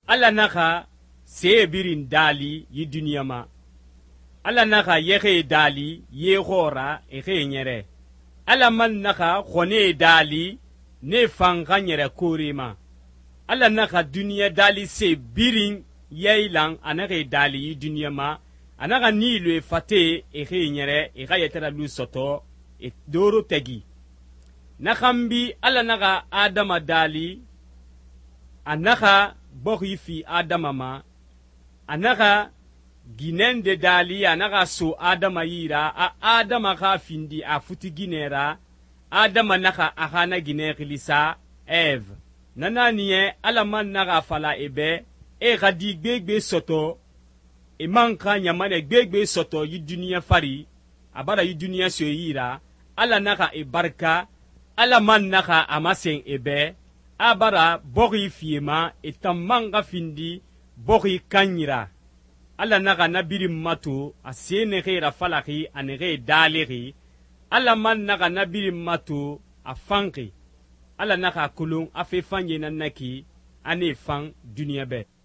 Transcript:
alla naka see birin dali yi duniya ma alla naka yeke dali ye khora eke nyere alla man naka khone dali ne fanga nyere korima alla naka duniya dali se birin yailan anake dali yi duniya ma anaka nilu fate eke nyere eka yetera lu soto e doro tegi nakambi alla naka adama dali anaka bokhi fi adama ma anaka ginen de dali anaka so adama yira a adama ka findi a futi ginera adama naka akana gine khilisa eve nananiye ala man naka fala ebe e gadi gbegbe soto e manka nyamane gbegbe soto yi duniya fari abara yi duniya so yira ala naka e barka ala man naka amasen ebe abara bokhi fiema etamanga findi bokhi kanyira alla naga nabiri matu asene khira falaki anege daleri alla man naga nabiri matu afanki alla naga kulung afe fanye nanaki ane fang dunia be